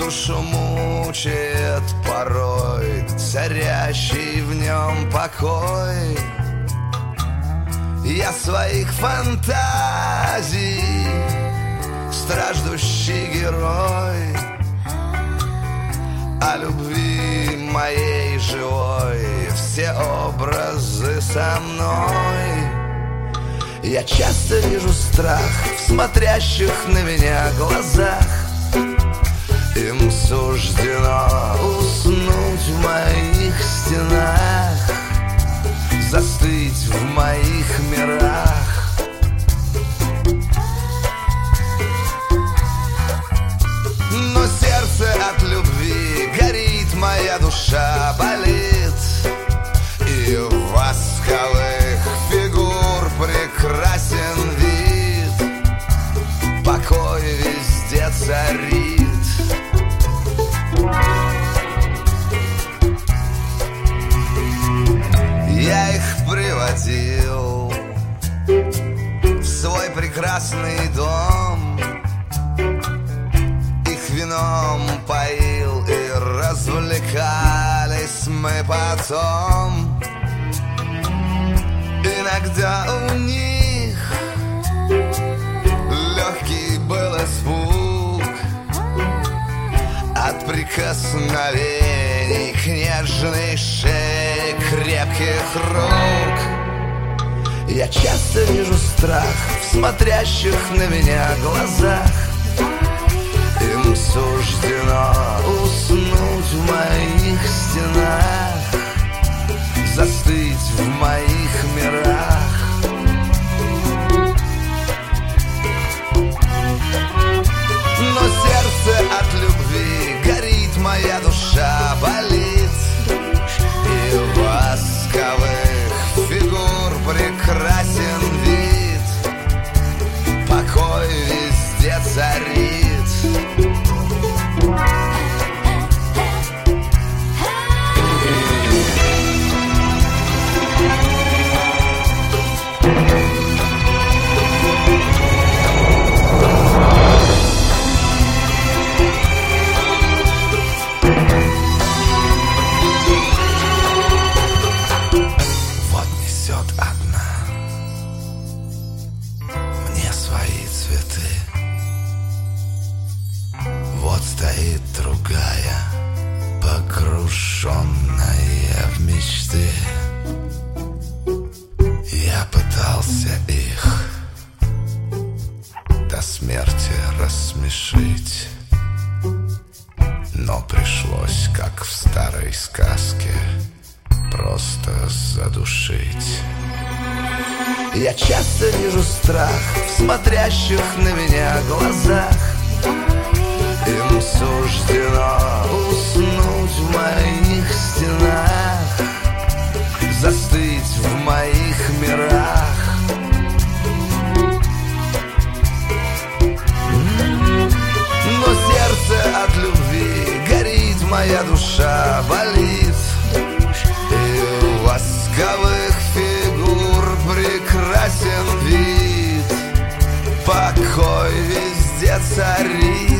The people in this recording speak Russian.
душу мучает порой царящий в нем покой. Я своих фантазий страждущий герой, о любви моей живой все образы со мной. Я часто вижу страх в смотрящих на меня глазах. Им суждено уснуть в моих стенах, застыть в моих мирах. Но сердце от любви горит, моя душа болит, и в восковых фигур прекрасен вид, покой везде царит. Я их приводил в свой прекрасный дом, их вином поил и развлекались мы потом. Иногда у них легкий был испуг от прикосновений к нежной шее крепких рук. Я часто вижу страх в смотрящих на меня глазах. Им суждено уснуть в моих стенах, застыть в моих мирах. Но сердце от любви горит, моя душа болит, и в восковых фигур прекрасен вид, покой везде царит. Стоит другая, погруженная в мечты. Я пытался их до смерти рассмешить, но пришлось, как в старой сказке, просто задушить. Я часто вижу страх в смотрящих на меня глазах. Им суждено уснуть в моих стенах, застыть в моих мирах. Но сердце от любви горит, моя душа болит, и у восковых фигур прекрасен вид, покой везде царит.